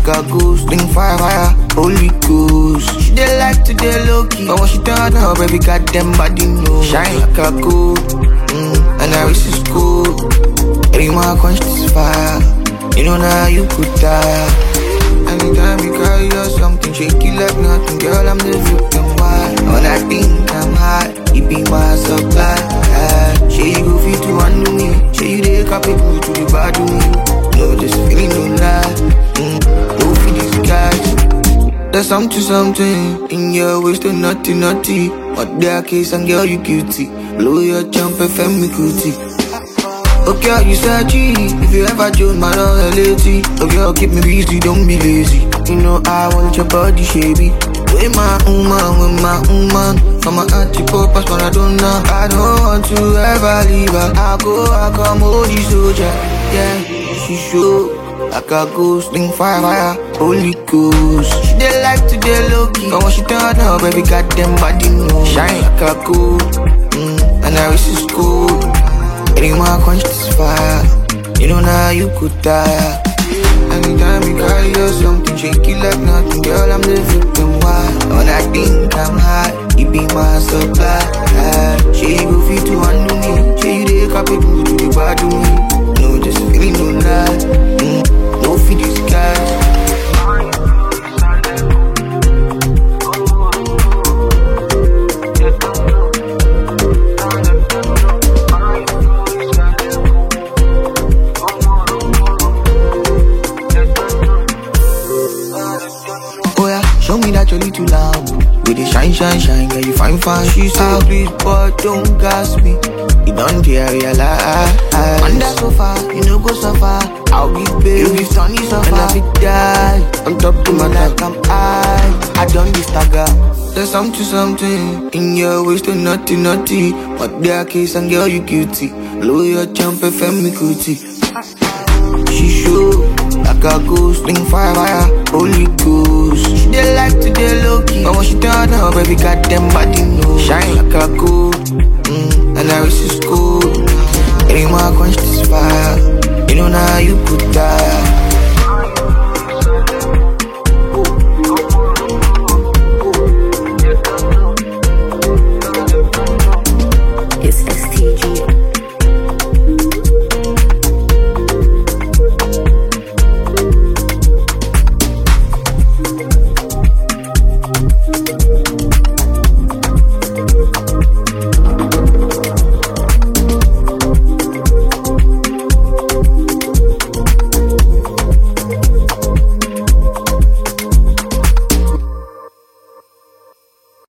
like a ghost. Bring fire, fire, Holy Ghost. She dey like to dey low key, but when she turn up, baby goddamn body know. Shine like a gold, and I wish it's cool. Every more conscious fire, you know now you could die. Anytime you carry or something, shake it like nothing, girl. I'm the victim. Why? When I think I'm hot, it be my supply. She you go fit to undo me. She you dey capable to the bad me. No, this feeling no lie. No for these guys. There's something in your waist, to naughty. But their case and girl you guilty. Blow your jump, FM me cootie. Okay, you said G. If you ever join my loyalty, okay, keep me busy, don't be lazy. You know I want your body shady. With my woman. From my auntie purpose, but I don't know. I don't want to ever leave her. I come hold the soldier. Yeah, she show like a ghost. Bring fire, fire, Holy Ghost. She dey like to dey low key, but when she turn up, baby goddamn body know. Shine like a gold, and I wish it's cool. Any more conscious fire, you know now you could die. Anytime you carry or something, shake it like nothing, girl. I'm the victim. Why? When I think I'm hot, it be my supply. She go fit to undo me. She you dey capable to the bad me. No, just feeling no lie. No for these guys. Show me that you're little loud. With the shine, girl, you fine. She said, please, but don't gas me. You don't dare realize. Under sofa, you know go so far. I'll be baby, you be sunny so far. And I be die, on top to my like I'm high. I done this stagger. There's something in your waist, to naughty. But their case and girl, you guilty. Blow your jump, FM me cootie. She show like a ghost, bring fire, Holy Ghost. She dey like to dey low key, but when she turn up, baby goddamn body know. Shine like a gold, and I wish it's cool. Any more conscious fire, you know now you could die.